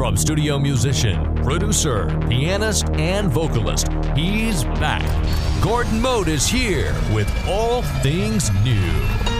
From studio musician, producer, pianist, and vocalist, he's back. Gordon Mote is here with All Things New.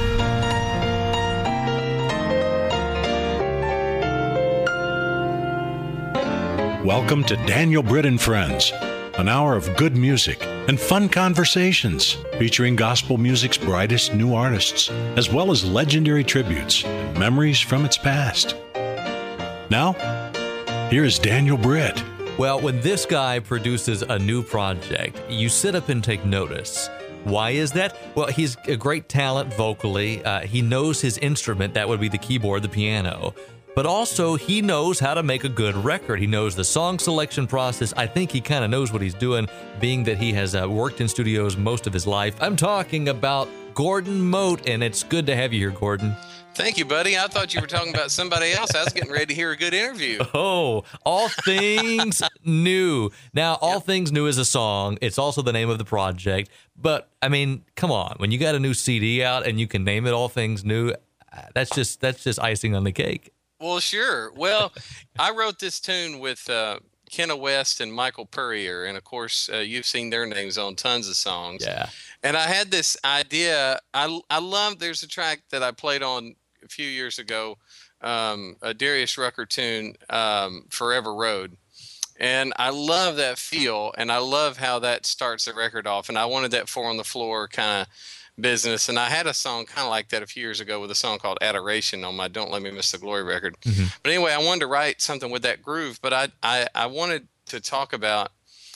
Welcome to Daniel Britt and Friends, an hour of good music and fun conversations featuring gospel music's brightest new artists, as well as legendary tributes and memories from its past. Now, here's Daniel Britt. Well, when this guy produces a new project, you sit up and take notice. Why is that? Well, he's a great talent vocally. He knows his instrument. That would be the keyboard, the piano. But also, he knows how to make a good record. He knows the song selection process. I think he kind of knows what he's doing, being that he has worked in studios most of his life. I'm talking about Gordon Mote, and it's good to have you here, Gordon. Thank you, buddy. I thought you were talking about somebody else. I was getting ready to hear a good interview. Oh, All Things New. Now, All Things New is a song. It's also the name of the project. But, I mean, come on. When you got a new CD out and you can name it All Things New, that's just icing on the cake. Well, sure. Well, I wrote this tune with Kenna West and Michael Purrier. And, of course, you've seen their names on tons of songs. Yeah. And I had this idea. I love, there's a track that I played on a few years ago, a Darius Rucker tune, Forever Road. And I love that feel, and I love how that starts the record off. And I wanted that four on the floor kind of business. And I had a song kind of like that a few years ago with a song called Adoration on my Don't Let Me Miss the Glory record. Mm-hmm. But anyway, I wanted to write something with that groove, but I wanted to talk about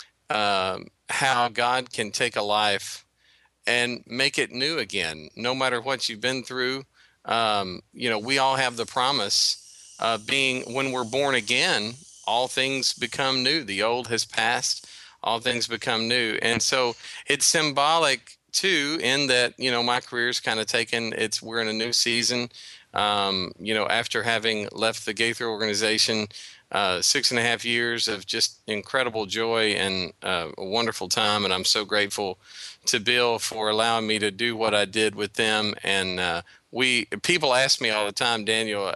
how God can take a life and make it new again, no matter what you've been through. We all have the promise of being, when we're born again, all things become new. The old has passed, all things become new. And so it's symbolic too, in that, my career's kind of we're in a new season. After having left the Gaither organization, 6.5 years of just incredible joy and a wonderful time. And I'm so grateful to Bill for allowing me to do what I did with them. And people ask me all the time, Daniel,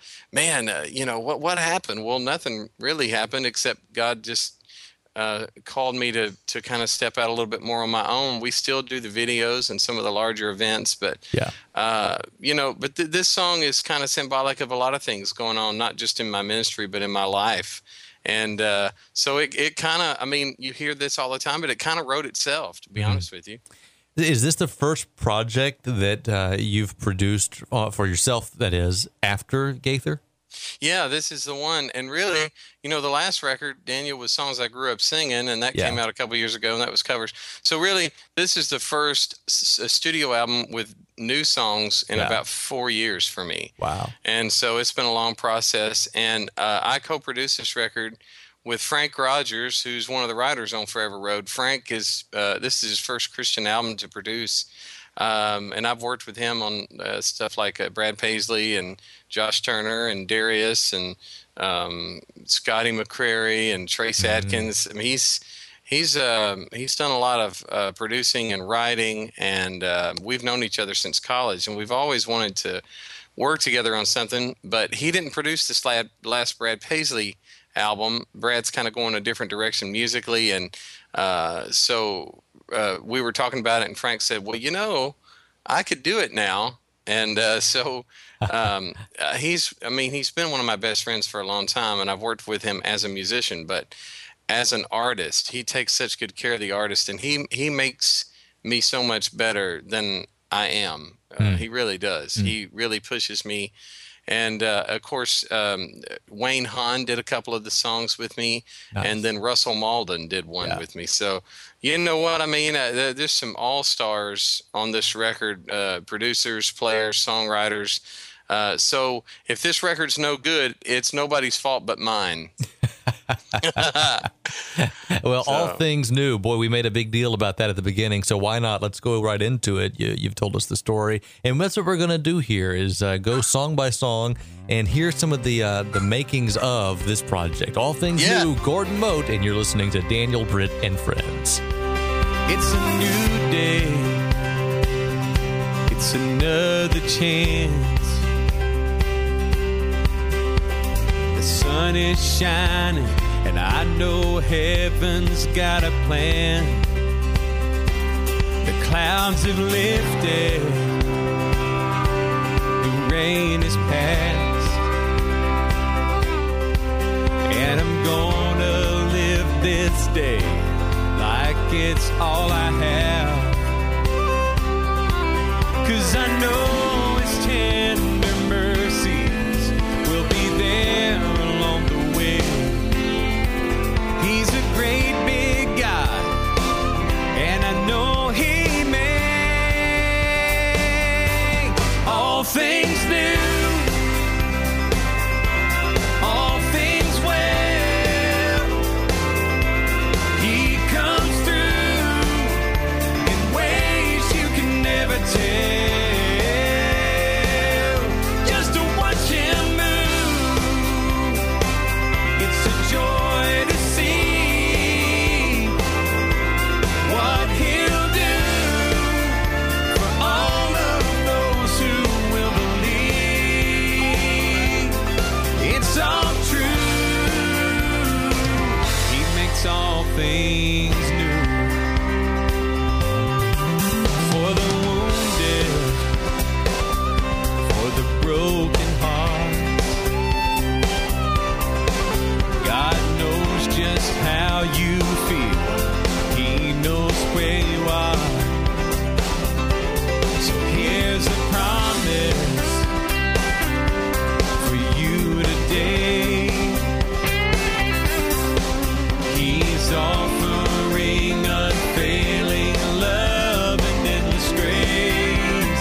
what happened? Well, nothing really happened except God just called me to kind of step out a little bit more on my own. We still do the videos and some of the larger events, but this song is kind of symbolic of a lot of things going on, not just in my ministry, but in my life. And so it kind of, you hear this all the time, but it kind of wrote itself, to be honest with you. Is this the first project that you've produced for yourself, that is, after Gaither? Yeah, this is the one. And really, the last record, Daniel, was songs I grew up singing, and that came out a couple years ago, and that was covers. So really, this is the first studio album with new songs in about 4 years for me. Wow. And so it's been a long process. And I co-produced this record with Frank Rogers, who's one of the writers on Forever Road. Frank this is his first Christian album to produce. And I've worked with him on stuff like Brad Paisley and Josh Turner and Darius and Scotty McCreery and Trace Adkins. He's done a lot of producing and writing, and we've known each other since college, and we've always wanted to work together on something. But he didn't produce this last Brad Paisley album. Brad's kind of going a different direction musically, and so we were talking about it, and Frank said, well, I could do it now. And so he's been one of my best friends for a long time, and I've worked with him as a musician, but as an artist, he takes such good care of the artist, and he makes me so much better than I am. He really does. He really pushes me. And, of course, Wayne Hahn did a couple of the songs with me, and then Russell Malden did one with me. So, you know what I mean? There's some all-stars on this record, producers, players, songwriters. So if this record's no good, it's nobody's fault but mine. Well, All Things New. Boy, we made a big deal about that at the beginning, so why not? Let's go right into it. You've told us the story, and that's what we're going to do here is go song by song and hear some of the makings of this project. All Things New, Gordon Mote, and you're listening to Daniel Britt and Friends. It's a new day. It's another chance. The sun sun is shining, and I know heaven's got a plan. The clouds have lifted, the rain is past, and I'm gonna live this day like it's all I have. 'Cause I know His tender mercies will be there along the way. He's a great big God, and I know He made all things new, all things well. He comes through in ways you can never tell. Just to watch Him move, it's a joy to see what He'll do for all of those who will believe. It's all true. He makes all things new. For the wounded, for the broken hearts, God knows just how you feel. He knows where you are. So here's a promise for you today. He's offering unfailing love and endless grace.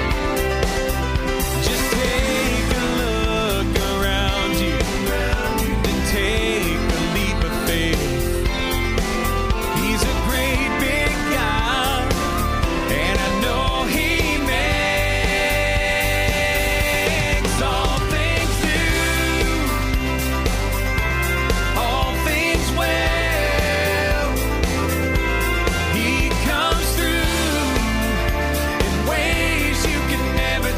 Just take a look around you, then take a leap of faith. He's a great big God, and I know He makes all things new, all things well. He comes through in ways you can never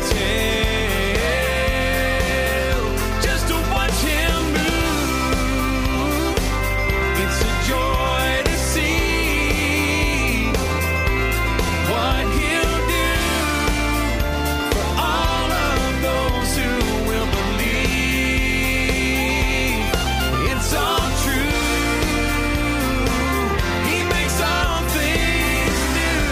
tell. Just to watch Him move, it's a joy to see what He'll do for all of those who will believe. It's all true. He makes all things new.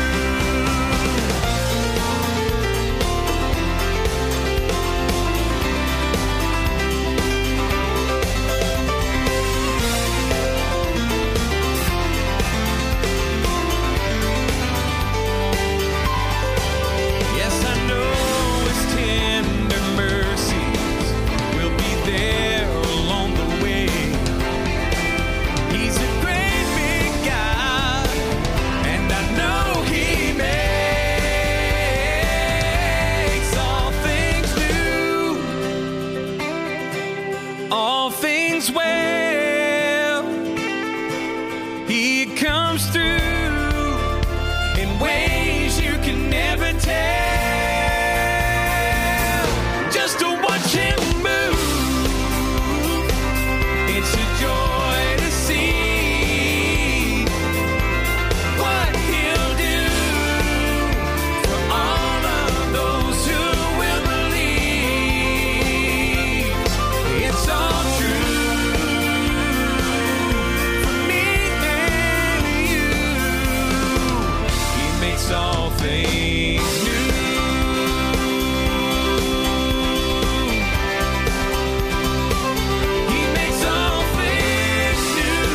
Yes, I know His tender mercies will be there along the way. He's a great big God, and I know He makes all things new, all things well. He comes through in ways you can never tell. Just to watch Him move, it's a joy to see what He'll do for all of those who will believe. It's all true for me and you. He makes all things new. He makes all things new.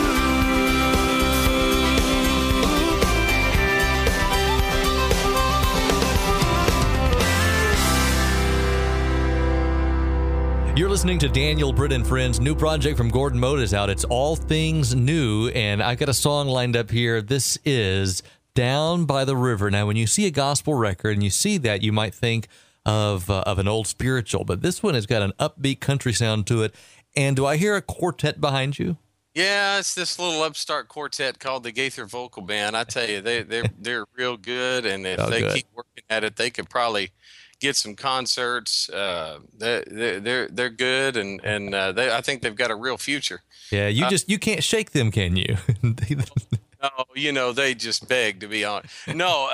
You're listening to Daniel Britt and Friends. New project from Gordon Mote is out. It's All Things New, and I've got a song lined up here. This is Down by the River. Now, when you see a gospel record and you see that, you might think of an old spiritual, but this one has got an upbeat country sound to it. And do I hear a quartet behind you? Yeah, it's this little upstart quartet called the Gaither Vocal Band. I tell you, they're real good, and if they keep working at it, they could probably get some concerts. They're good, and I think they've got a real future. Yeah, you can't shake them, can you? No, they just beg to be on. No,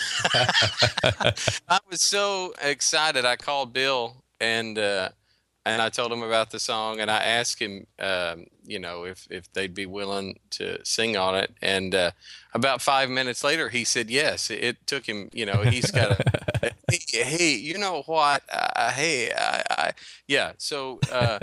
I was so excited. I called Bill and I told him about the song, and I asked him, if they'd be willing to sing on it. And about 5 minutes later, he said yes. It took him, he's got a, hey, you know what? Yeah. So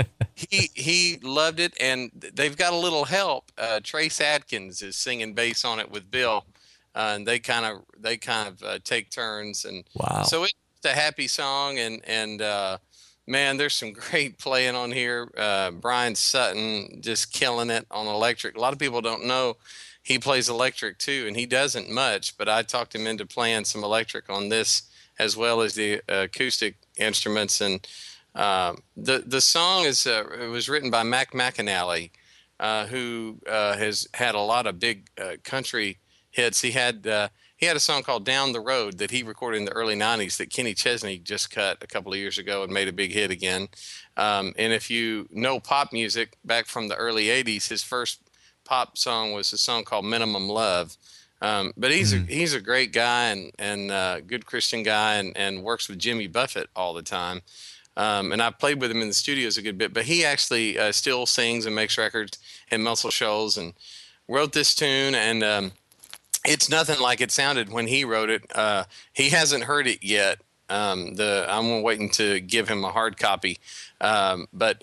he loved it, and they've got a little help. Trace Adkins is singing bass on it with Bill, and they kind of take turns. And wow. So it's a happy song, and man, there's some great playing on here. Brian Sutton just killing it on electric. A lot of people don't know he plays electric too, and he doesn't much, but I talked him into playing some electric on this as well as the acoustic instruments. And the song it was written by Mac McAnally, who has had a lot of big country hits. He had a song called Down the Road that he recorded in the early 90s that Kenny Chesney just cut a couple of years ago and made a big hit again. And if you know pop music back from the early 80s, his first pop song was a song called Minimum Love. But he's a great guy and good Christian guy and works with Jimmy Buffett all the time. And I played with him in the studios a good bit, but he actually still sings and makes records and Muscle Shoals and wrote this tune. And it's nothing like it sounded when he wrote it. He hasn't heard it yet. I'm waiting to give him a hard copy. But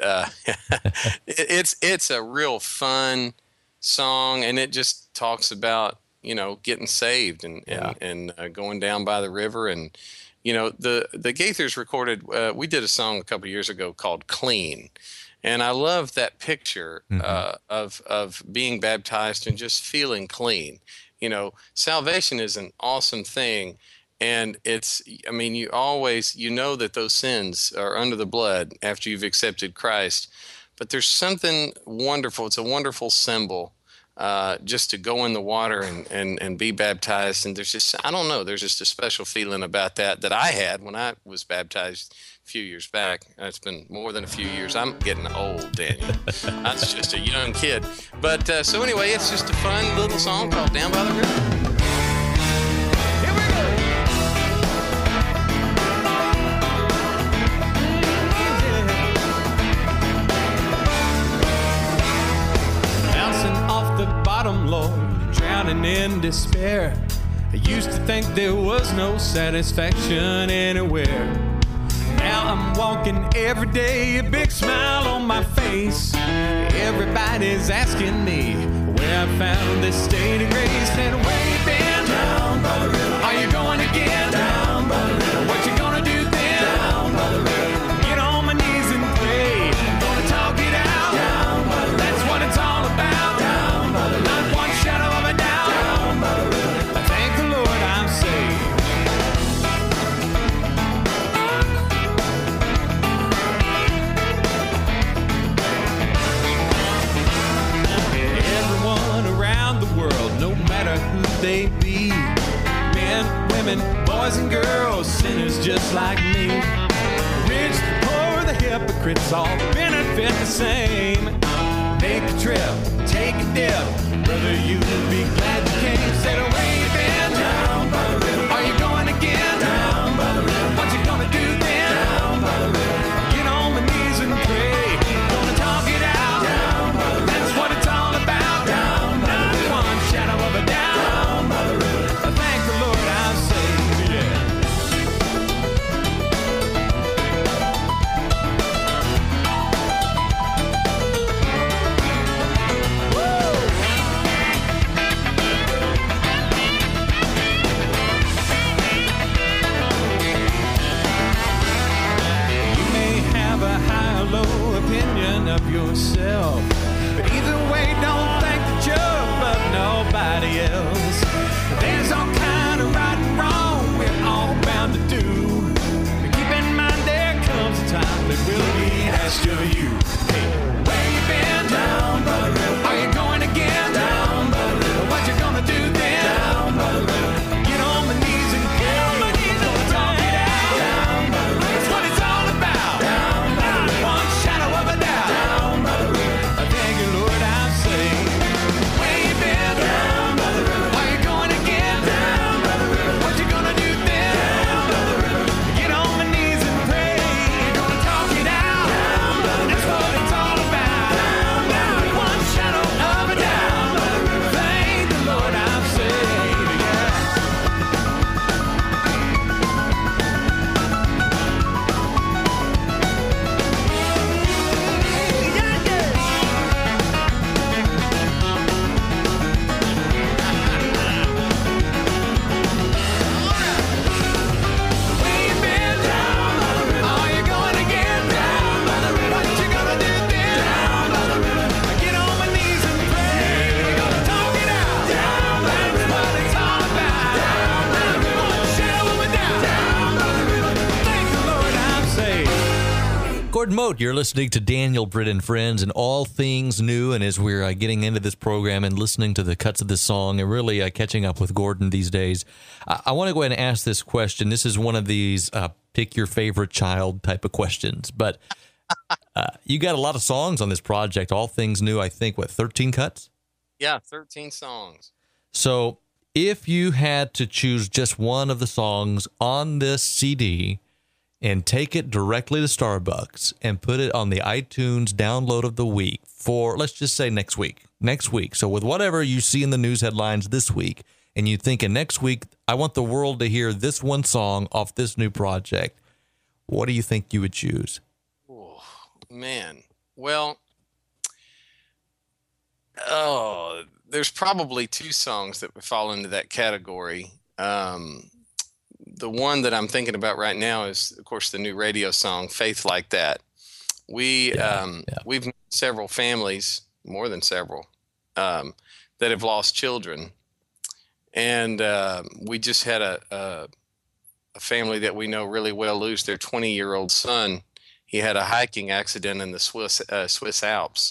it's a real fun song, and it just talks about, getting saved and going down by the river. And, the Gaithers recorded, we did a song a couple years ago called Clean. And I love that picture of being baptized and just feeling clean. Salvation is an awesome thing. And you always, that those sins are under the blood after you've accepted Christ. But there's something wonderful. It's a wonderful symbol just to go in the water and be baptized. And there's just, I don't know, there's just a special feeling about that I had when I was baptized a few years back. It's been more than a few years. I'm getting old, Daniel. I was just a young kid. But so anyway, it's just a fun little song called Down by the River. Lord, drowning in despair. I used to think there was no satisfaction anywhere. Now I'm walking every day, a big smile on my face. Everybody's asking me where I found this state of grace. And where you been? Down by the river. Are you going again? Down by the river. What you gonna do then? Down by the river. Get on my knees and pray. Gonna talk it out. Down by the river. That's what it's all about. Down by the river. Not one shadow of a doubt. Down by the river. I thank the Lord I'm saved. No matter who they be, men, women, boys and girls, sinners just like me. The rich, the poor, the hypocrites all benefit the same. Make a trip, take a dip, brother, you'll be glad you came. Said away you been, down by the river. Are you going again? Down by the river. What you gonna do then? Down by the river. Get on my knees and pray. Gonna talk it out. Down by the river. That's what it's all about. Down by the river. One shadow of a doubt. Down by the river. I thank the Lord I'm saved. Yeah. Opinion of yourself, but either way, don't think that you're above nobody else. There's all kind of right and wrong we're all bound to do. But keep in mind there comes a time that will be asked of you. Hey, where you been? Down by the river. Are you going again? Down by the river. What you gonna do then? Down by the river. Get on my knees and pray. Gonna talk it out. Down by the river. Moat. You're listening to Daniel Britt and Friends and all things new. And as we're getting into this program and listening to the cuts of this song and really catching up with Gordon these days, I want to go ahead and ask this question. This is one of these pick your favorite child type of questions. But you got a lot of songs on this project, all things new, I think, 13 cuts? Yeah, 13 songs. So if you had to choose just one of the songs on this CD and take it directly to Starbucks and put it on the iTunes download of the week for, let's just say next week. So with whatever you see in the news headlines this week, and you think next week, I want the world to hear this one song off this new project, what do you think you would choose? Oh, man. Well, there's probably two songs that would fall into that category. The one that I'm thinking about right now is, of course, the new radio song, Faith Like That. We've met several families, more than several, that have lost children. And we just had a family that we know really well lose their 20-year-old son. He had a hiking accident in the Swiss Alps.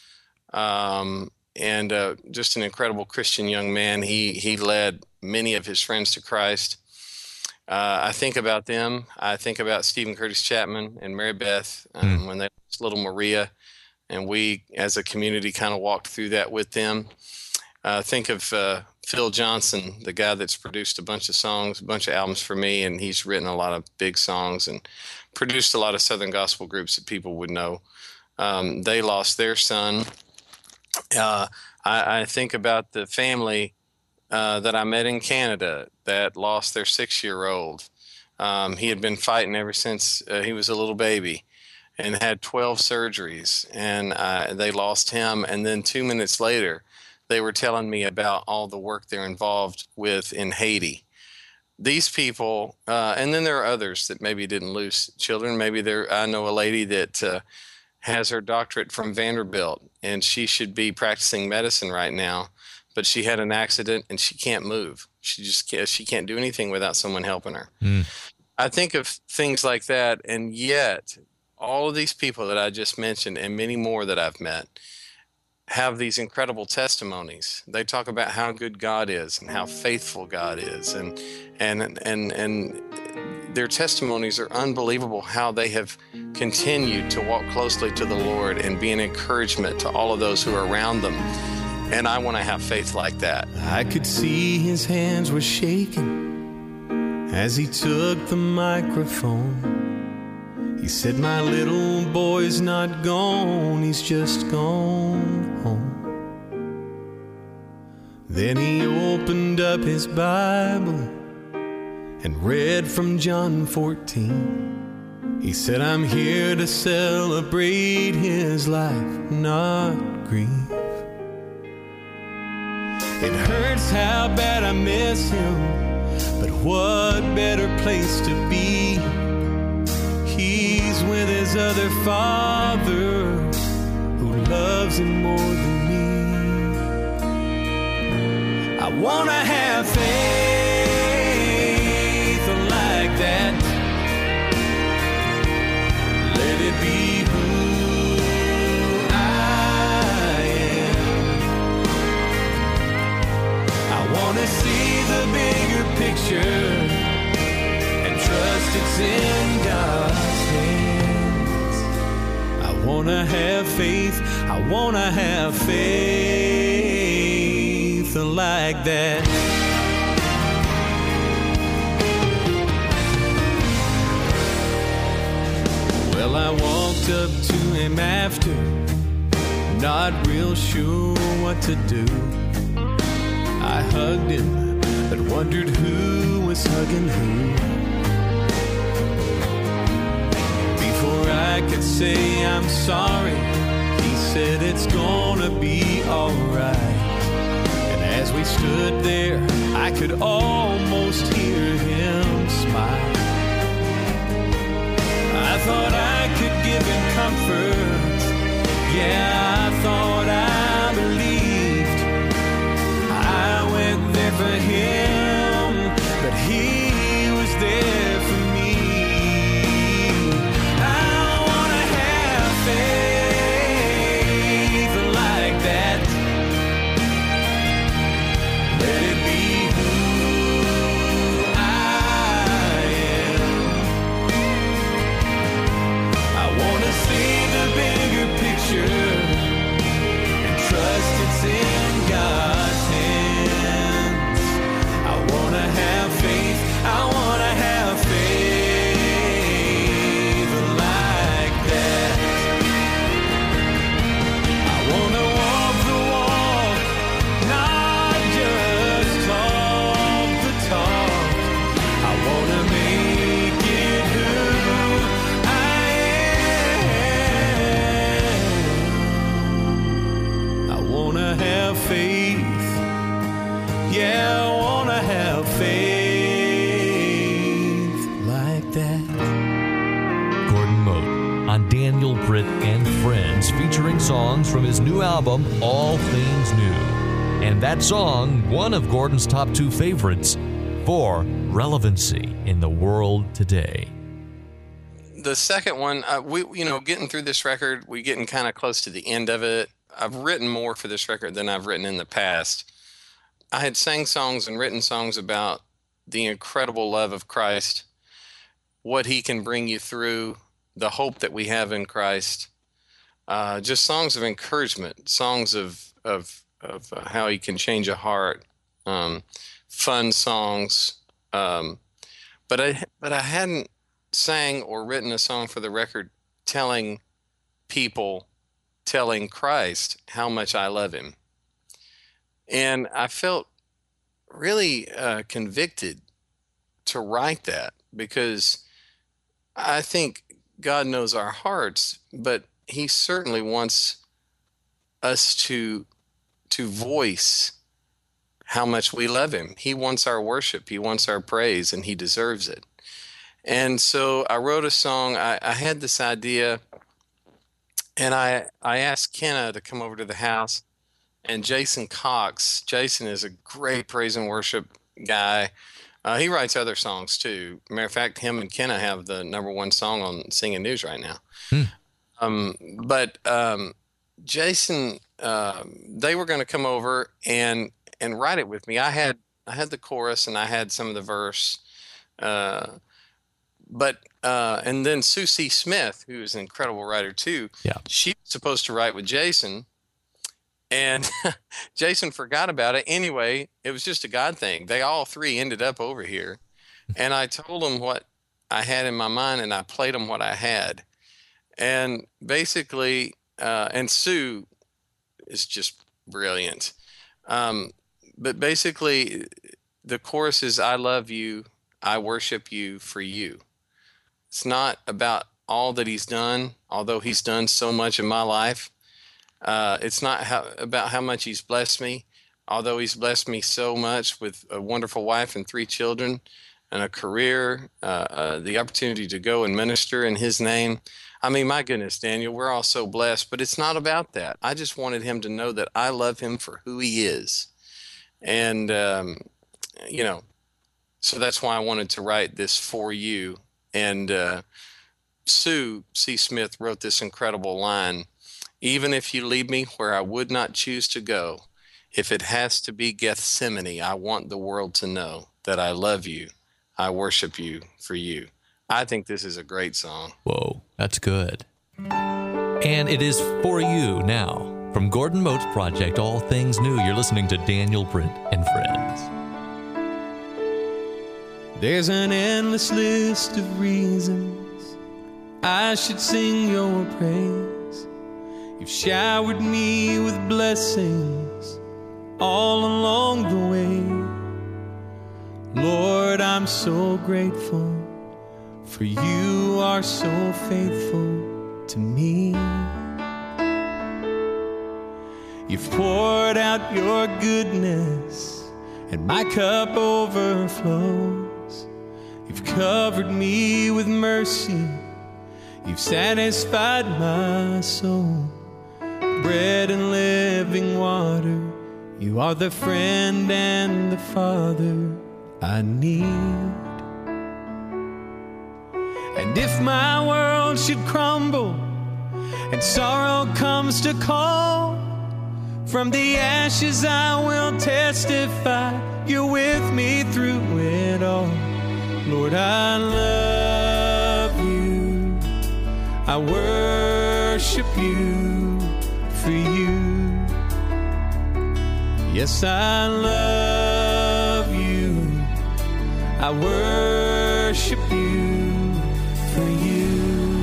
And just an incredible Christian young man. He led many of his friends to Christ. I think about them. I think about Stephen Curtis Chapman and Mary Beth when they lost little Maria, and we as a community kind of walked through that with them. Think of Phil Johnson, the guy that's produced a bunch of songs, a bunch of albums for me, and he's written a lot of big songs and produced a lot of Southern gospel groups that people would know. They lost their son. I think about the family that I met in Canada that lost their 6-year-old. He had been fighting ever since he was a little baby and had 12 surgeries, and they lost him. And then 2 minutes later, they were telling me about all the work they're involved with in Haiti. These people, and then there are others that maybe didn't lose children. Maybe I know a lady that has her doctorate from Vanderbilt, and she should be practicing medicine right now, but she had an accident and she can't move. She can't do anything without someone helping her. I think of things like that, and yet all of these people that I just mentioned and many more that I've met have these incredible testimonies. They talk about how good God is and how faithful God is, and their testimonies are unbelievable, how they have continued to walk closely to the Lord and be an encouragement to all of those who are around them. And I want to have faith like that. I could see his hands were shaking as he took the microphone. He said, "My little boy's not gone, he's just gone home." Then he opened up his Bible and read from John 14. He said, "I'm here to celebrate his life, not grief." It hurts how bad I miss him, but what better place to be? He's with his other father who loves him more than me. I want to have faith like that. Let it be who I am. I want to see the bigger picture and trust it's in God's hands. I want to have faith. I want to have faith like that. Well, I walked up to him after, not real sure what to do. I hugged him, but wondered who was hugging who. Before I could say I'm sorry, he said it's gonna be alright. And as we stood there, I could almost hear him smile. I thought I could give him comfort. Yeah, I thought I believed. I went there for him, but he was there for me. I want to have have faith. Yeah, I want to have faith like that. Gordon Mote on Daniel Britt and Friends, featuring songs from his new album, All Things New. And that song, one of Gordon's top 2 favorites for relevancy in the world today. The second one, getting through this record, we're getting kind of close to the end of it. I've written more for this record than I've written in the past. I had sang songs and written songs about the incredible love of Christ, what he can bring you through, the hope that we have in Christ, just songs of encouragement, songs of how he can change a heart, fun songs. But I hadn't sang or written a song for the record telling Christ how much I love him. And I felt really convicted to write that, because I think God knows our hearts, but he certainly wants us to voice how much we love him. He wants our worship. He wants our praise, and he deserves it. And so I wrote a song. I had this idea, and I asked Kenna to come over to the house. And Jason Cox. Jason is a great praise and worship guy. He writes other songs too. Matter of fact, him and Kenna have the #1 song on Singing News right now. But Jason, they were going to come over and write it with me. I had the chorus and I had some of the verse. And then Susie Smith, who is an incredible writer too. Yeah. She was supposed to write with Jason. And Jason forgot about it. Anyway, it was just a God thing. They all 3 ended up over here. And I told them what I had in my mind, and I played them what I had. And basically, and Sue is just brilliant. But basically, the chorus is, I love you, I worship you for you. It's not about all that he's done, although he's done so much in my life. It's not about how much he's blessed me, although he's blessed me so much with a wonderful wife and 3 children and a career, the opportunity to go and minister in his name. I mean, my goodness, Daniel, we're all so blessed, but it's not about that. I just wanted him to know that I love him for who he is. And, so that's why I wanted to write this for you. And Sue C. Smith wrote this incredible line. Even if you lead me where I would not choose to go, if it has to be Gethsemane, I want the world to know that I love you. I worship you for you. I think this is a great song. Whoa, that's good. And it is for you now. From Gordon Mote's project, All Things New, you're listening to Daniel Britt and Friends. There's an endless list of reasons I should sing your praise. You've showered me with blessings all along the way. Lord, I'm so grateful, for you are so faithful to me. You've poured out your goodness, and my cup overflows. You've covered me with mercy. You've satisfied my soul. Bread and living water, you are the friend and the father I need. And if my world should crumble and sorrow comes to call, from the ashes I will testify you're with me through it all. Lord, I love you, I worship you for you. Yes, I love you, I worship you for you.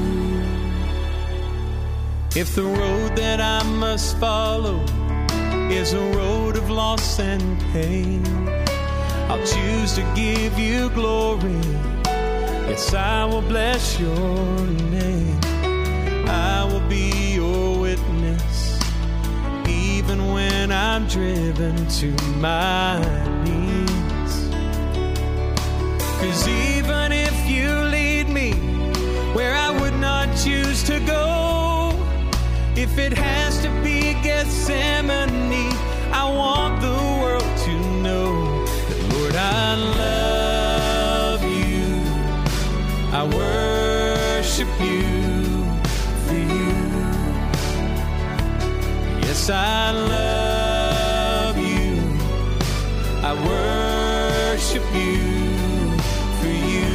If the road that I must follow is a road of loss and pain, I'll choose to give you glory. Yes, I will bless your name. I will be your witness, even when I'm driven to my knees. 'Cause even if you lead me where I would not choose to go, if it has to be Gethsemane, I want the world to know that, Lord, I love you. I worship you for you. Yes, I love you. I worship you for you.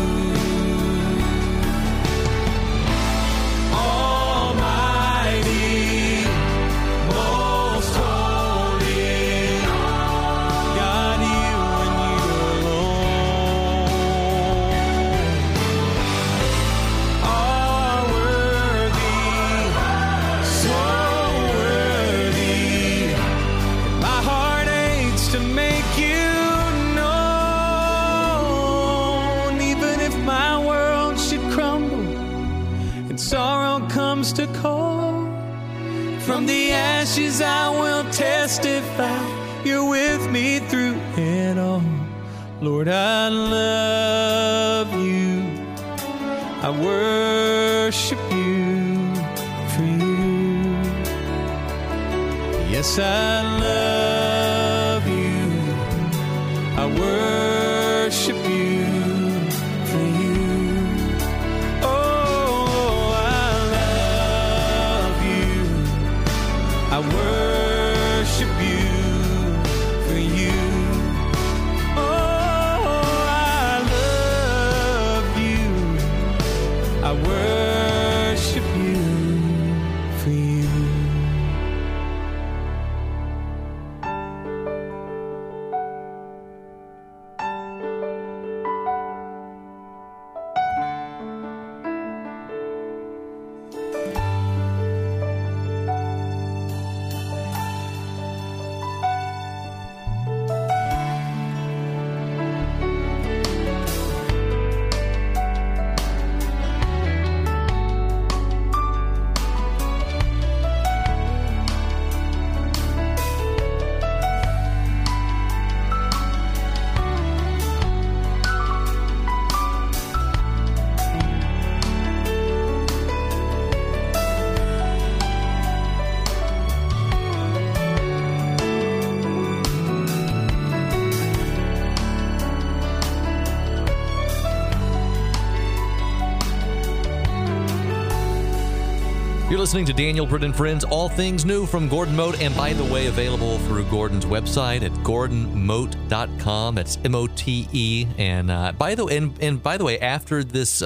Almighty, most holy, God, you and you alone are worthy, so worthy. My heart aches to make you known. Even if my world should crumble and sorrow comes to call, from the ashes I will testify you're with me through it all. Lord, I love you. I worship you for you. Yes, I love you. I worship you for you. Oh, I love you. I worship you for you. Oh, I love you. I worship you for you. You're listening to Daniel Britt and Friends, all things new from Gordon Mote, and by the way, available through Gordon's website at gordonmote.com. That's M-O-T-E. And by the way, after this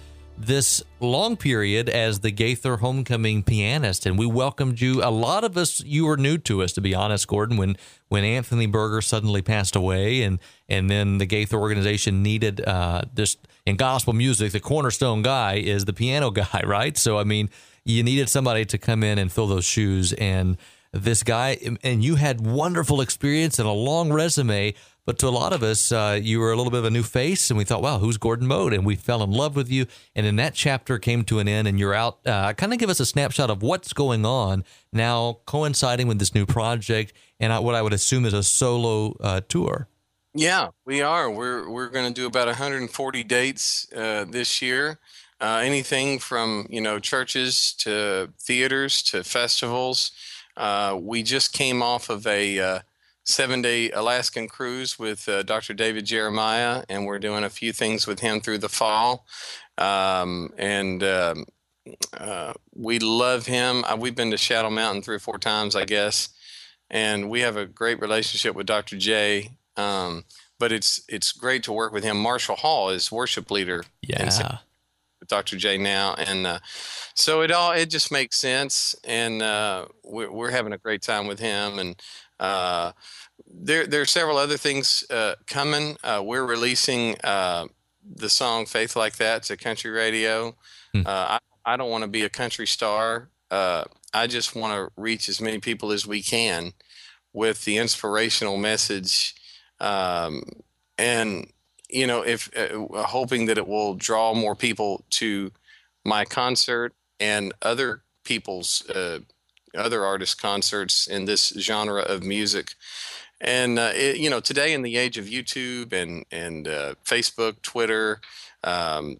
this long period as the Gaither Homecoming pianist, and we welcomed you. A lot of us, you were new to us, to be honest, Gordon, when Anthony Berger suddenly passed away, and then the Gaither organization needed just in gospel music, the cornerstone guy is the piano guy, right? So I mean, you needed somebody to come in and fill those shoes, and this guy, and you had wonderful experience and a long resume, but to a lot of us, you were a little bit of a new face, and we thought, wow, who's Gordon Mote? And we fell in love with you, and then that chapter came to an end, and you're out. Kind of give us a snapshot of what's going on now, coinciding with this new project, and what I would assume is a solo tour. Yeah, we are. We're going to do about 140 dates this year. Anything from churches to theaters to festivals. We just came off of a 7-day Alaskan cruise with Dr. David Jeremiah, and we're doing a few things with him through the fall. We love him. We've been to Shadow Mountain 3 or 4 times, I guess, and we have a great relationship with Dr. J. But it's great to work with him. Marshall Hall is worship leader. Yeah. With Dr. J now, and so it just makes sense, and we're having a great time with him, and there are several other things coming. We're releasing the song "Faith Like That" to country radio. I don't want to be a country star. I just want to reach as many people as we can with the inspirational message, and if hoping that it will draw more people to my concert and other people's other artist concerts in this genre of music. And today in the age of YouTube and Facebook, Twitter, um,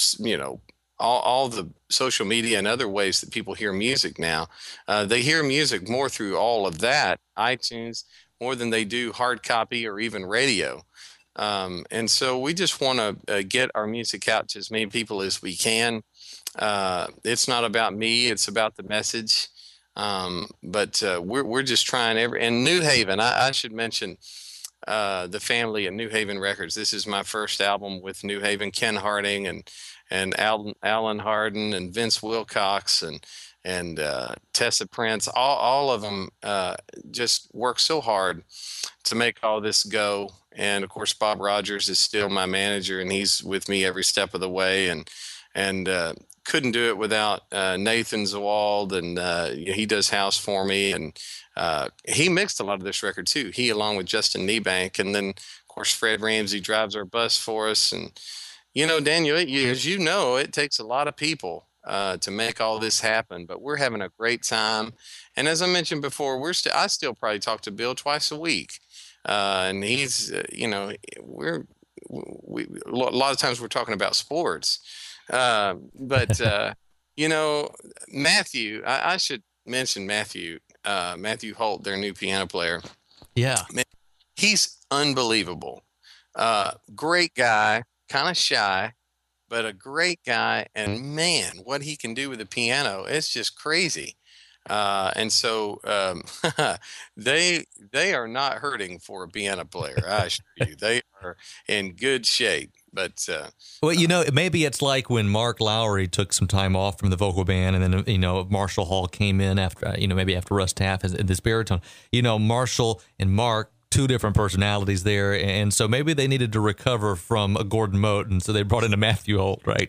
all the social media and other ways that people hear music now, they hear music more through all of that, iTunes, more than they do hard copy or even radio. And so we just want to get our music out to as many people as we can. It's not about me; it's about the message. But we're just trying and New Haven. I should mention the family at New Haven Records. This is my first album with New Haven. Ken Harding and Alan Hardin and Vince Wilcox and Tessa Prince. All of them just work so hard to make all this go. And of course, Bob Rogers is still my manager, and he's with me every step of the way. And couldn't do it without Nathan Zawald, and he does house for me, and he mixed a lot of this record too. He, along with Justin Niebank, and then of course Fred Ramsey drives our bus for us. And Daniel, as you know, it takes a lot of people to make all this happen, but we're having a great time. And as I mentioned before, I still probably talk to Bill twice a week, and he's we a lot of times we're talking about sports. But Matthew, I should mention Matthew Holt, their new piano player. Yeah. Man, he's unbelievable. Great guy, kind of shy, but a great guy. And man, what he can do with the piano, it's just crazy. And so they are not hurting for a piano player. I assure you, they are in good shape. But maybe it's like when Mark Lowry took some time off from the vocal band, and then Marshall Hall came in after maybe after Russ Taff as this baritone. Marshall and Mark, two different personalities there, and so maybe they needed to recover from a Gordon Mote, and so they brought in a Matthew Holt, right?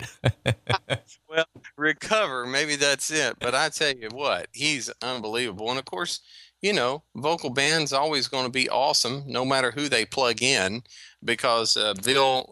Well, recover, maybe that's it. But I tell you what, he's unbelievable, and of course, vocal band's always going to be awesome, no matter who they plug in, because Bill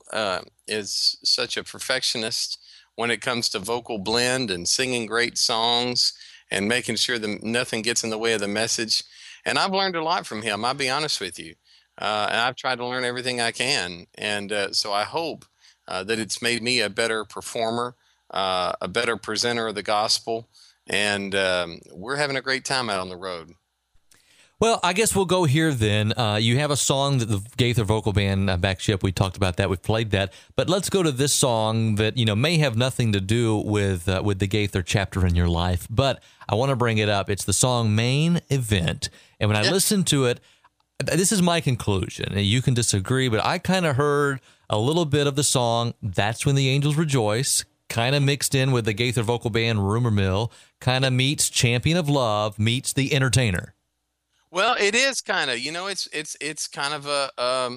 is such a perfectionist when it comes to vocal blend and singing great songs and making sure that nothing gets in the way of the message. And I've learned a lot from him, I'll be honest with you. And I've tried to learn everything I can. And so I hope that it's made me a better performer, a better presenter of the gospel. And we're having a great time out on the road. Well, I guess we'll go here then. You have a song that the Gaither Vocal Band backs you up. We talked about that. We've played that. But let's go to this song that, may have nothing to do with the Gaither chapter in your life. But I want to bring it up. It's the song Main Event. And when I listen to it, this is my conclusion. You can disagree, but I kind of heard a little bit of the song, That's When the Angels Rejoice, kind of mixed in with the Gaither Vocal Band Rumor Mill, kind of meets Champion of Love, meets The Entertainer. Well, it is kind of, it's kind of a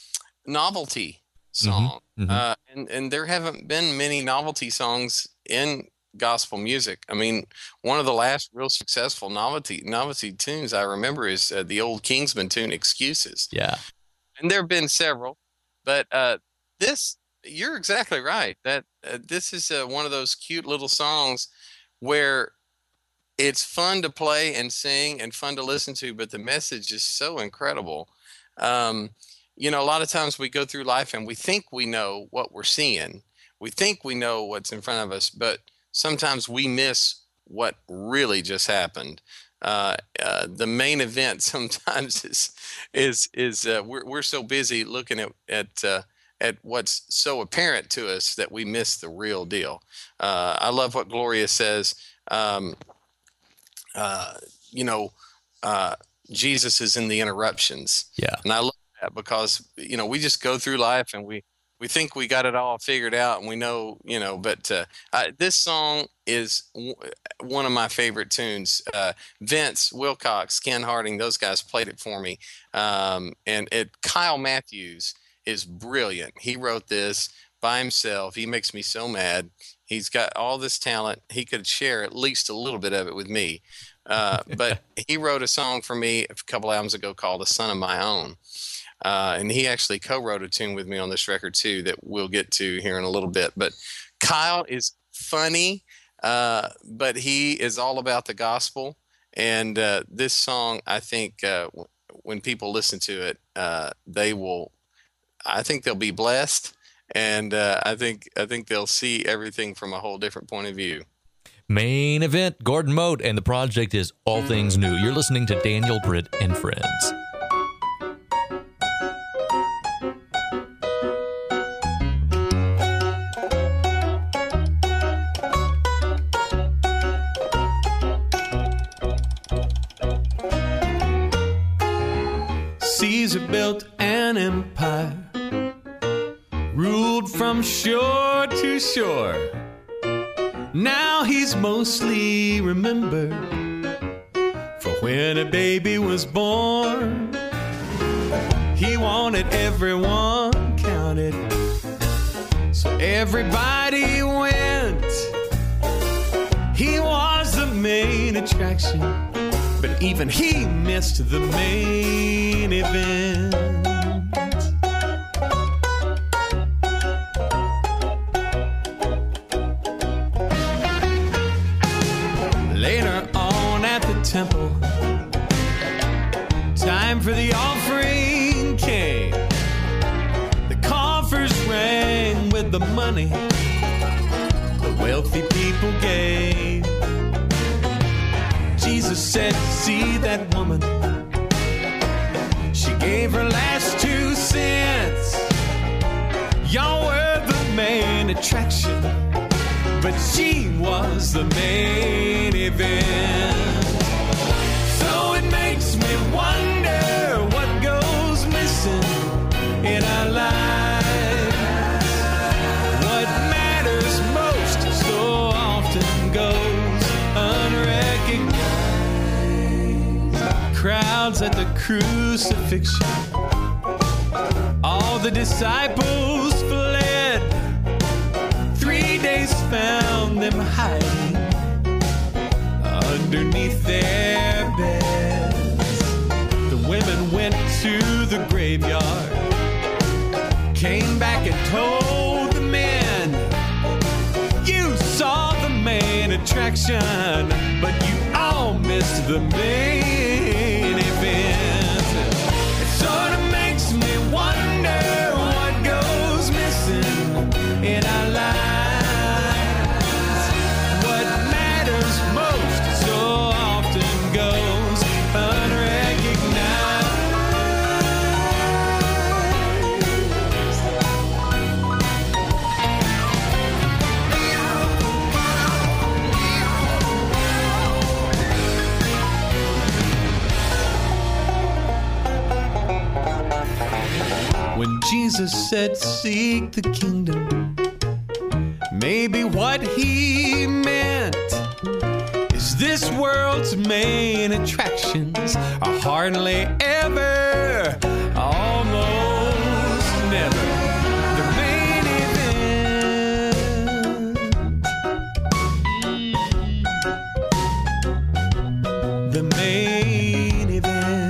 novelty song. Mm-hmm. And there haven't been many novelty songs in gospel music. I mean, one of the last real successful novelty tunes I remember is the old Kingsman tune, Excuses. Yeah. And there have been several, but you're exactly right. That this is one of those cute little songs where it's fun to play and sing and fun to listen to, but the message is so incredible. A lot of times we go through life and we think we know what we're seeing. We think we know what's in front of us, but sometimes we miss what really just happened. The main event sometimes is we're so busy looking at what's so apparent to us that we miss the real deal. I love what Gloria says. Jesus is in the interruptions. Yeah. And I love that because, we just go through life and we think we got it all figured out and we know, but this song is one of my favorite tunes. Vince Wilcox, Ken Harding, those guys played it for me. Kyle Matthews is brilliant. He wrote this by himself. He makes me so mad. He's got all this talent. He could share at least a little bit of it with me. But he wrote a song for me a couple albums ago called A Son of My Own. And he actually co-wrote a tune with me on this record too that we'll get to here in a little bit. But Kyle is funny, but he is all about the gospel. And this song, I think, when people listen to it, I think they'll be blessed, and I think they'll see everything from a whole different point of view. Main event, Gordon Mote, and the project is All Things New. You're listening to Daniel Britt and Friends. Caesar built an empire, ruled from shore to shore. Now he's mostly remembered for when a baby was born. He wanted everyone counted, so everybody went. He was the main attraction, but even he missed the main event. Later on at the temple, time for the offering came. The coffers rang with the money the wealthy people gave. Jesus said, see that woman? She gave her last 2 cents. Y'all were the main attraction, but she was the main event. So it makes me wonder what goes missing in our lives. What matters most so often goes unrecognized. Crowds at the crucifixion, all the disciples fled. 3 days found them hiding underneath their beds. The women went to the graveyard, came back and told the men, you saw the main attraction, but you all missed the main event. It sort of makes me wonder what goes missing in our lives. What matters most so often goes unrecognized. When Jesus said, seek the kingdom, maybe what he meant is this world's main attractions are hardly ever, almost never, the main event. The main event.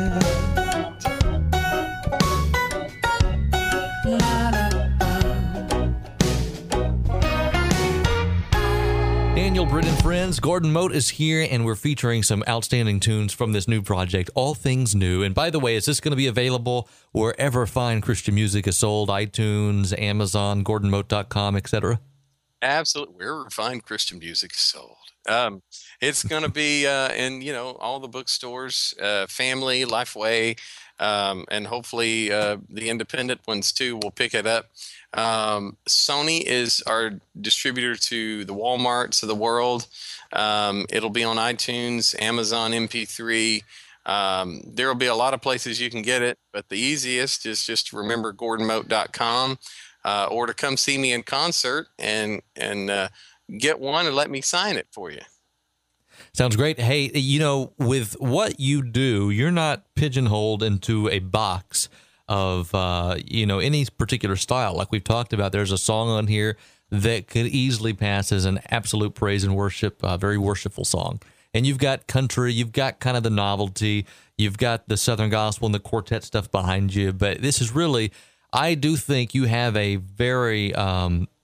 Daniel Britt and Friends, Gordon Mote is here, and we're featuring some outstanding tunes from this new project, All Things New. And by the way, is this going to be available wherever fine Christian music is sold? iTunes, Amazon, GordonMote.com, etc.? Absolutely, wherever fine Christian music is sold. It's going to be in all the bookstores, Family, Lifeway, and hopefully the independent ones too will pick it up. Sony is our distributor to the Walmarts of the world. It'll be on iTunes, Amazon MP3. There will be a lot of places you can get it, but the easiest is just to remember GordonMote.com, or to come see me in concert and get one and let me sign it for you. Sounds great. Hey, with what you do, you're not pigeonholed into a box of, any particular style. Like we've talked about, there's a song on here that could easily pass as an absolute praise and worship, very worshipful song. And you've got country, you've got kind of the novelty, you've got the Southern gospel and the quartet stuff behind you. But this is really, I do think you have a very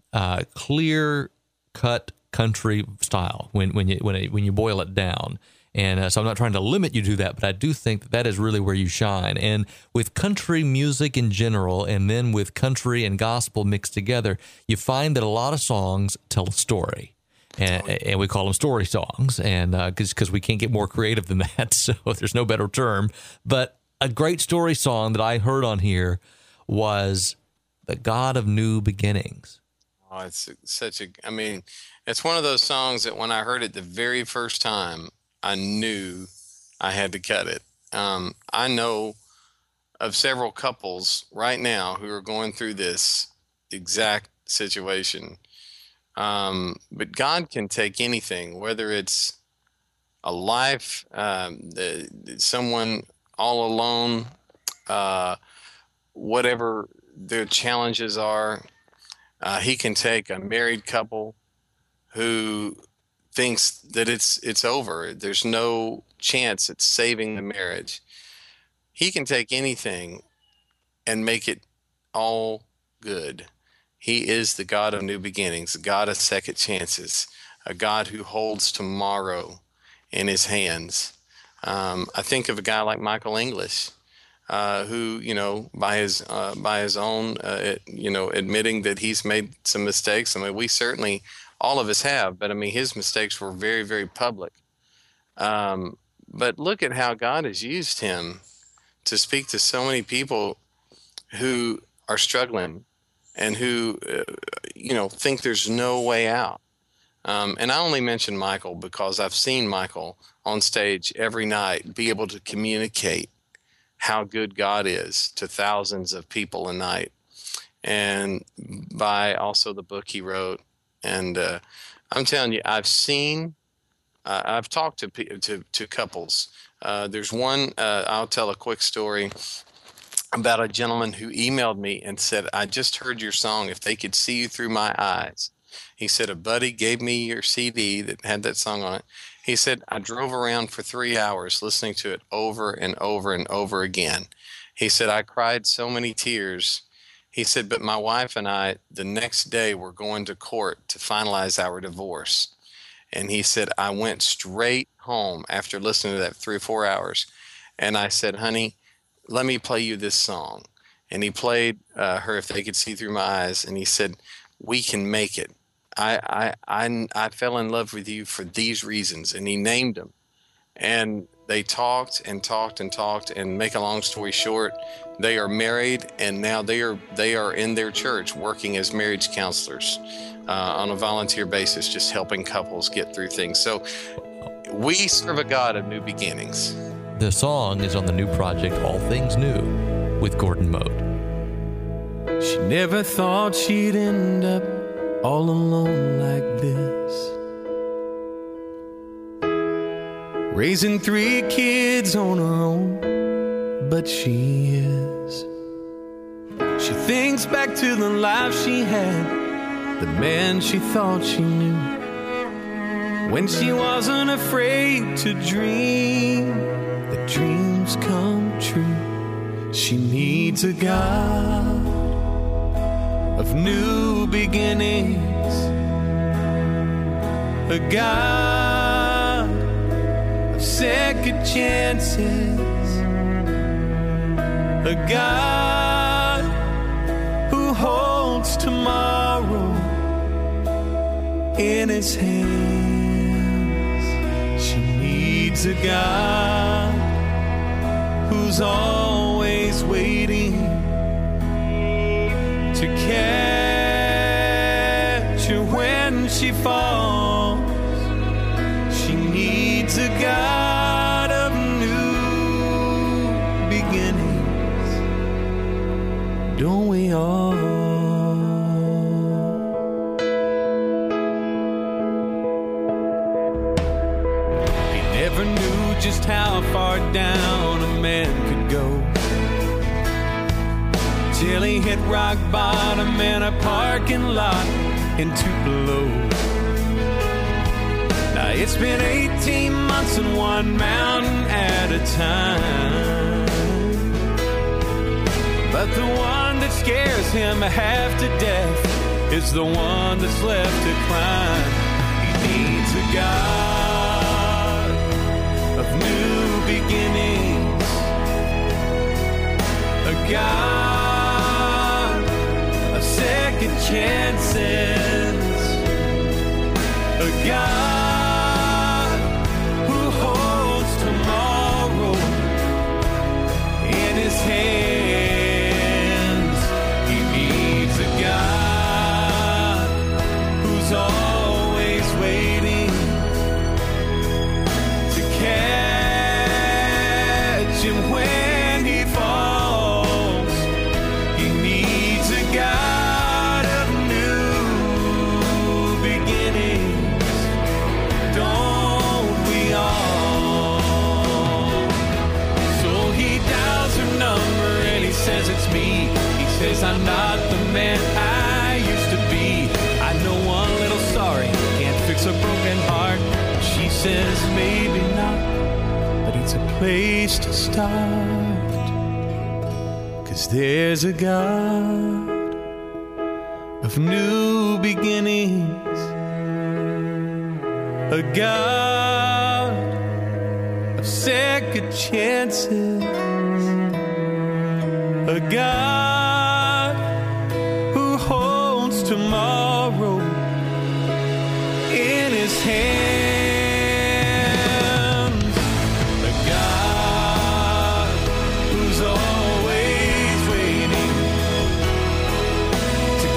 clear-cut country style when you boil it down. And so I'm not trying to limit you to that, but I do think that is really where you shine. And with country music in general, and then with country and gospel mixed together, you find that a lot of songs tell a story. And we call them story songs, and because we can't get more creative than that, so there's no better term. But a great story song that I heard on here was The God of New Beginnings. Oh, it's it's one of those songs that when I heard it the very first time, I knew I had to cut it. I know of several couples right now who are going through this exact situation. But God can take anything, whether it's a life, someone all alone, whatever their challenges are. He can take a married couple who thinks that it's over. There's no chance at saving the marriage. He can take anything and make it all good. He is the God of new beginnings, the God of second chances, a God who holds tomorrow in his hands. I think of a guy like Michael English, who, by his own, admitting that he's made some mistakes. I mean, we certainly, all of us have, but I mean, his mistakes were very, very public. But look at how God has used him to speak to so many people who are struggling and who, think there's no way out. And I only mention Michael because I've seen Michael on stage every night be able to communicate how good God is to thousands of people a night, and by also the book he wrote. And I'm telling you, I've talked to couples. There's one, I'll tell a quick story about a gentleman who emailed me and said, I just heard your song, If They Could See You Through My Eyes. He said, a buddy gave me your CD that had that song on it. He said, I drove around for 3 hours listening to it over and over and over again. He said, I cried so many tears. He said, but my wife and I, the next day, were going to court to finalize our divorce. And he said, I went straight home after listening to that 3 or 4 hours. And I said, honey, let me play you this song. And he played her If They Could See Through My Eyes. And he said, we can make it. I fell in love with you for these reasons. And he named them. And they talked and talked and talked. And make a long story short, they are married. And now they are in their church working as marriage counselors on a volunteer basis, just helping couples get through things. So we serve a God of new beginnings. The song is on the new project, All Things New, with Gordon Mote. She never thought she'd end up all alone like this, raising 3 kids on her own, but she is. She thinks back to the life she had, the man she thought she knew, when she wasn't afraid to dream that dreams come true. She needs a God of new beginnings, a God of second chances, a God who holds tomorrow in his hands. She needs a God who's always waiting to catch her when she falls. She needs a God of new beginnings, don't we all? He never knew just how far down a man could go, till he hit rock bottom in a parking lot in Tupelo. Now it's been 18 months and one mountain at a time, but the one that scares him half to death is the one that's left to climb. He needs a God of new beginnings, a God of second chances, a God who holds tomorrow in his hands. He needs a God who's always waiting to catch him when he falls. He needs a God of new beginnings, don't we all? So he dials her number and he says it's me. He says I'm not the man I used to be. I know one little sorry can't fix a broken heart. She says maybe not, but it's a place to start. 'Cause there's a God of new beginnings, a God of second chances, a God who holds tomorrow in his hands, a God who's always waiting to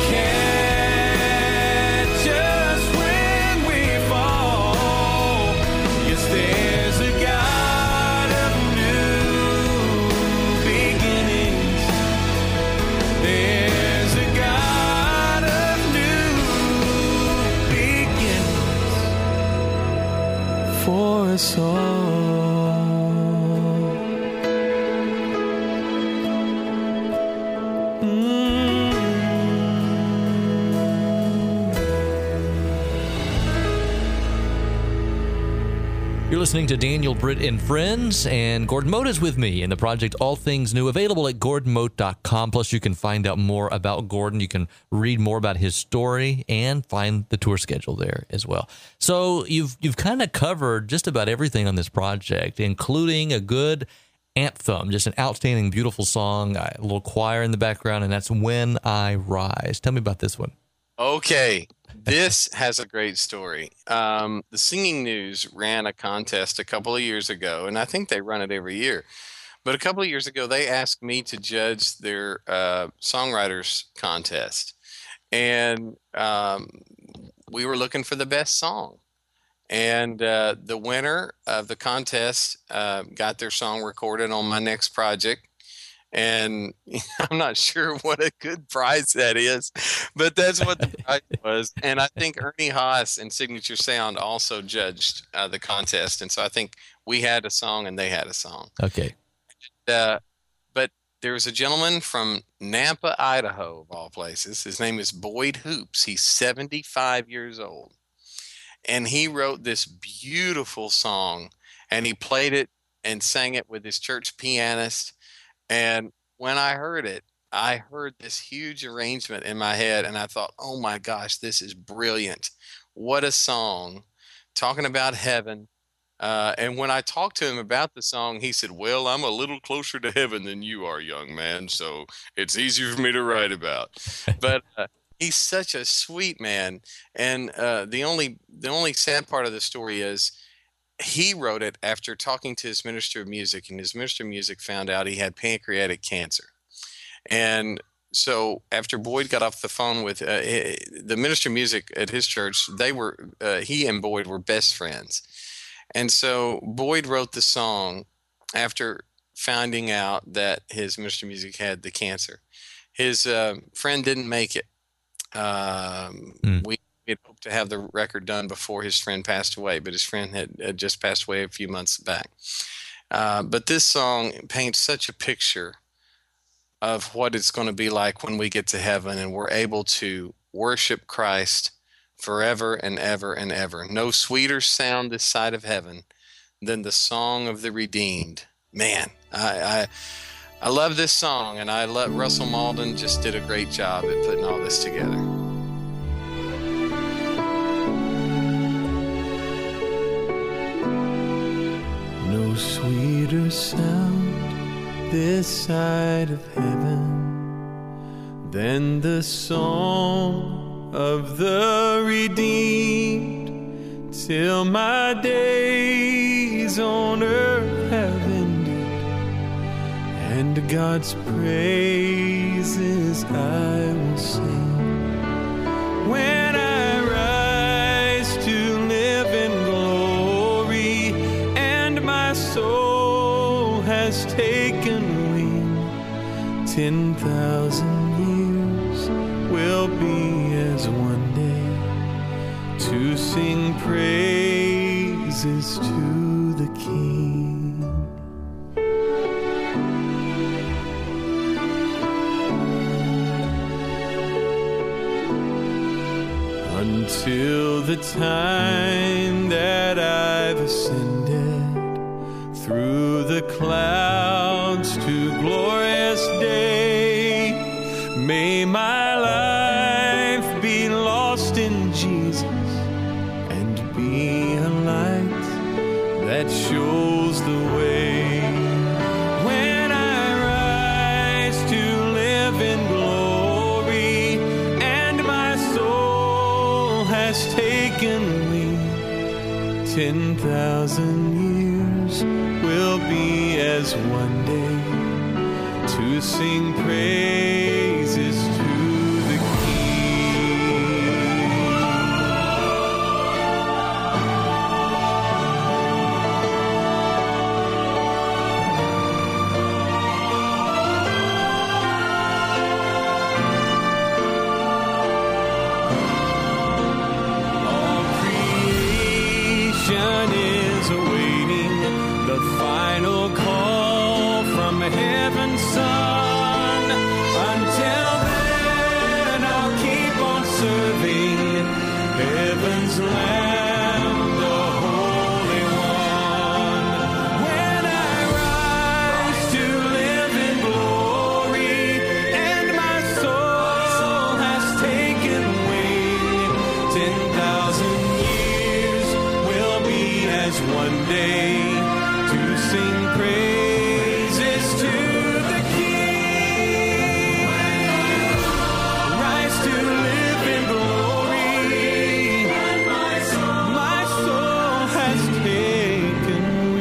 catch us when we fall. Yes, there's a God of new beginnings. There's a God of new beginnings for us all. You're listening to Daniel Britt and Friends, and Gordon Mote is with me in the project All Things New, available at gordonmote.com. Plus, you can find out more about Gordon. You can read more about his story and find the tour schedule there as well. So you've kind of covered just about everything on this project, including a good anthem, just an outstanding, beautiful song, a little choir in the background, and that's When I Rise. Tell me about this one. Okay, this has a great story. The Singing News ran a contest a couple of years ago, and I think they run it every year. But a couple of years ago, they asked me to judge their songwriters contest, and we were looking for the best song. And the winner of the contest got their song recorded on my next project. And I'm not sure what a good prize that is, but that's what the prize was. And I think Ernie Haas and Signature Sound also judged the contest. And so I think we had a song and they had a song. Okay. But there was a gentleman from Nampa, Idaho, of all places. His name is Boyd Hoops. He's 75 years old. And he wrote this beautiful song, and he played it and sang it with his church pianist. And when I heard it, I heard this huge arrangement in my head, and I thought, oh my gosh, this is brilliant. What a song, talking about heaven. And when I talked to him about the song, he said, well, I'm a little closer to heaven than you are, young man, so it's easier for me to write about. But he's such a sweet man. And the only sad part of the story is he wrote it after talking to his minister of music, and his minister of music found out he had pancreatic cancer. And so after Boyd got off the phone with the minister of music at his church, he and Boyd were best friends. And so Boyd wrote the song after finding out that his minister of music had the cancer. His friend didn't make it. We had hoped to have the record done before his friend passed away, but his friend had just passed away a few months back. But this song paints such a picture of what it's going to be like when we get to heaven and we're able to worship Christ forever and ever and ever. No sweeter sound this side of heaven than the song of the redeemed. Man, I love this song, and I love Russell Malden. Just did a great job at putting all this together. No No sweeter sound this side of heaven than the song of the redeemed, till my days on earth have ended, and God's praises I will sing. When I rise to live in glory, and my soul has taken wing, 10,000 years will be as one day to sing praises to the King. Until the time that I've ascended through the clouds to glorious day, may my life be lost in Jesus and be a light that shows the way. When I rise to live in glory, and my soul has taken wing, 10,000 years will be as one day to sing praises to the All creation is awaiting the final call from heaven's Son. Until then, I'll keep on serving heaven's Lamb, the Holy One. When I rise to live in glory, and my soul has taken wing, 10,000 years will be as one day to sing praises to the King. Rise to live in glory, and my soul has taken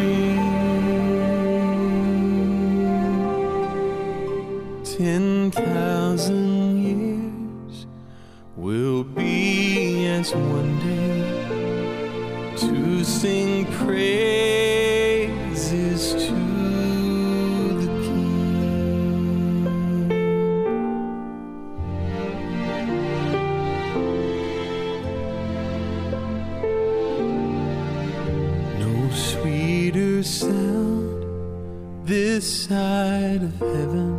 wing. 10,000 years will be as one day to sing praises to the King. No sweeter sound this side of heaven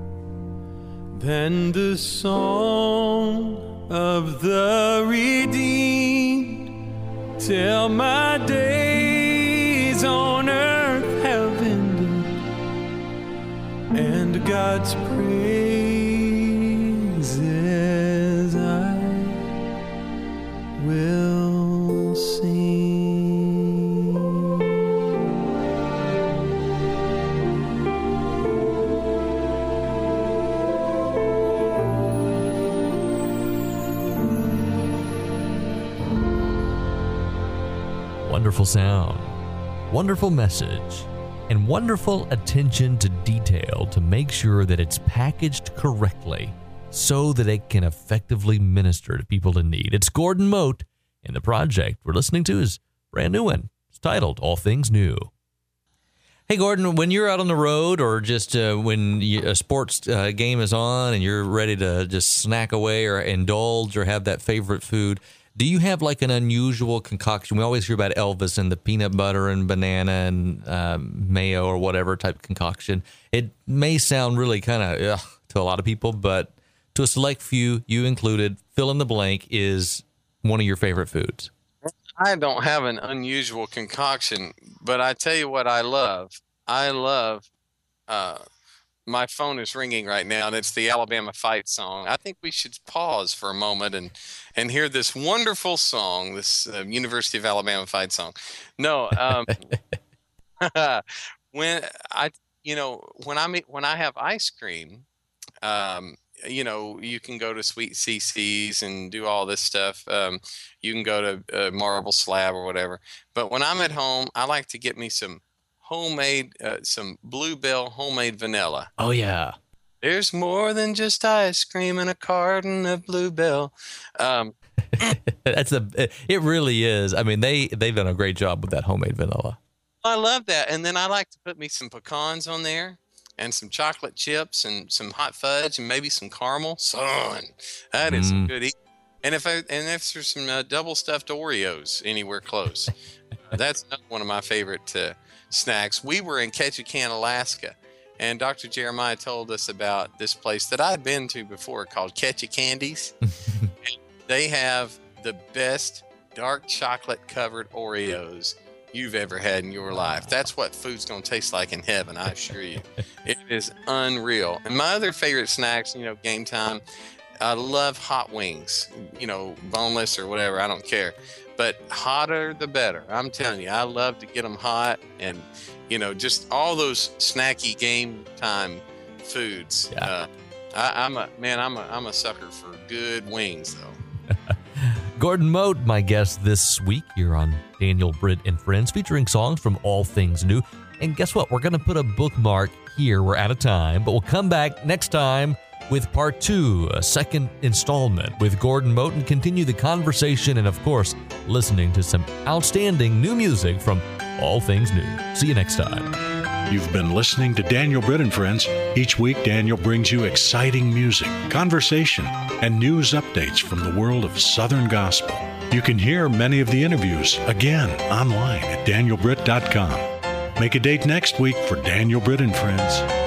than the song of the redeemed, till my days on earth have ended, and God's praises I will sing. Wonderful sound, wonderful message, and wonderful attention to detail to make sure that it's packaged correctly so that it can effectively minister to people in need. It's Gordon Mote, and the project we're listening to is brand new one. It's titled All Things New. Hey, Gordon, when you're out on the road or just when a sports game is on and you're ready to just snack away or indulge or have that favorite food, do you have like an unusual concoction? We always hear about Elvis and the peanut butter and banana and mayo or whatever type concoction. It may sound really kind of to a lot of people, but to a select few, you included, fill in the blank is one of your favorite foods. I don't have an unusual concoction, but I tell you what I love. My phone is ringing right now, and it's the Alabama Fight song. I think we should pause for a moment and hear this wonderful song, this University of Alabama Fight song. No, When I have ice cream, you can go to Sweet CC's and do all this stuff. You can go to Marble Slab or whatever. But when I'm at home, I like to get me some some Bluebell homemade vanilla. Oh yeah. There's more than just ice cream in a carton of Bluebell. It really is. I mean, they've done a great job with that homemade vanilla. I love that. And then I like to put me some pecans on there and some chocolate chips and some hot fudge and maybe some caramel. Son, that is some good eating. And if there's some double stuffed Oreos anywhere close, that's another one of my favorite snacks. We were in Ketchikan, Alaska, and Dr. Jeremiah told us about this place that I'd been to before called Ketchikandies. They have the best dark chocolate covered Oreos you've ever had in your life. That's what food's going to taste like in heaven, I assure you. It is unreal. And my other favorite snacks, game time, I love hot wings, boneless or whatever, I don't care. But hotter the better. I'm telling you, I love to get them hot and, just all those snacky game time foods. Yeah. I'm a sucker for good wings, though. Gordon Mote, my guest this week here on Daniel Britt and Friends, featuring songs from All Things New. And guess what? We're going to put a bookmark here. We're out of time, but we'll come back next time with part 2, a second installment with Gordon Mote, and continue the conversation and, of course, listening to some outstanding new music from All Things New. See you next time. You've been listening to Daniel Britt and Friends. Each week, Daniel brings you exciting music, conversation, and news updates from the world of Southern Gospel. You can hear many of the interviews again online at danielbritt.com. Make a date next week for Daniel Britt and Friends.